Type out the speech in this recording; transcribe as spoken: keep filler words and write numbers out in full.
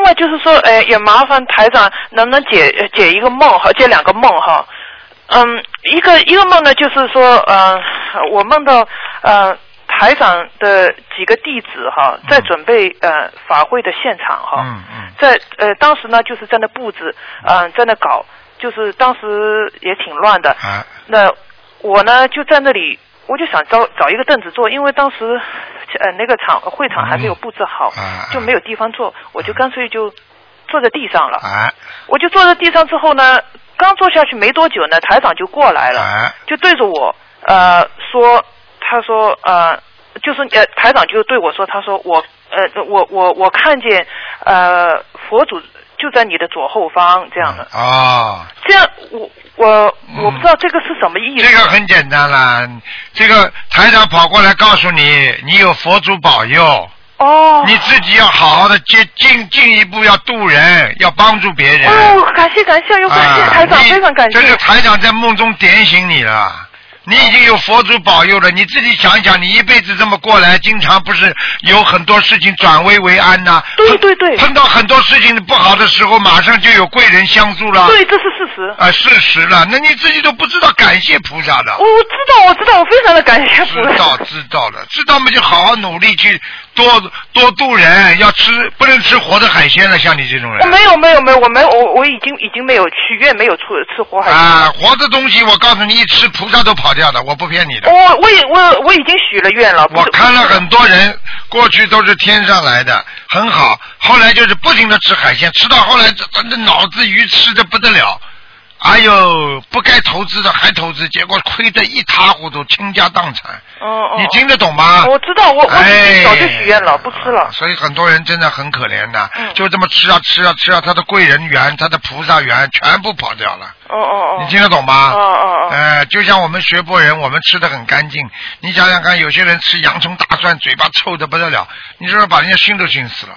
外就是说，呃，也麻烦台长能不能解解一个梦哈，解两个梦哈。嗯，一个一个梦呢，就是说，呃，我梦到呃台长的几个弟子哈，在准备呃法会的现场哈， 嗯嗯， 在呃当时呢就是在那布置，嗯、呃，在那搞，就是当时也挺乱的。 啊， 那我呢就在那里，我就想找找一个凳子坐，因为当时呃那个场会场还没有布置好， 嗯啊、 就没有地方坐，我就干脆就坐在地上了。 啊， 我就坐在地上之后呢，刚坐下去没多久呢，台长就过来了， 啊、 就对着我呃说，他说呃就是呃台长就对我说，他说我呃我我我看见呃佛祖就在你的左后方这样的。 啊、哦， 这样我我我不知道这个是什么意思。 这个很简单啦，这个台长跑过来告诉你，你有佛祖保佑。 哦， 你自己要好好的进进进一步要度人，要帮助别人。 哦，感谢感谢，又感谢台长， 啊、 非常感谢。 这是台长在梦中点醒你了。你已经有佛祖保佑了，你自己想一想，你一辈子这么过来，经常不是有很多事情转危为安呐、啊？ 对对对。 碰到很多事情不好的时候，马上就有贵人相助了。 对，这是事实。 啊，事实了，那你自己都不知道感谢菩萨的。 我知道，我知道，我非常的感谢菩萨。 知道，知道了，知道嘛就好好努力去多多度人，要吃不能吃活的海鲜了，像你这种人。 没有没有没有，我没有，我我已经已经没有许愿，没有吃吃活海鲜。 啊，活的东西我告诉你，一吃菩萨都跑掉的，我不骗你的。 我我也我我已经许了愿了。 我看了很多人过去都是天上来的，很好，后来就是不停的吃海鲜，吃到后来这这脑子鱼吃的不得了。哎呦，不该投资的还投资，结果亏得一塌糊涂，倾家荡产。 哦哦， 你听得懂吗？ 我知道，我我已经早就许愿了，哎、不吃了。 所以很多人真的很可怜的， 嗯、 就这么吃啊吃啊吃啊，他的贵人缘、他的菩萨缘全部跑掉了。 哦哦哦， 你听得懂吗？ 哦哦哦， 呃，就像我们学佛人，我们吃的很干净。你想想看，有些人吃洋葱大蒜，嘴巴臭的不得了，你说把人家熏都熏死了。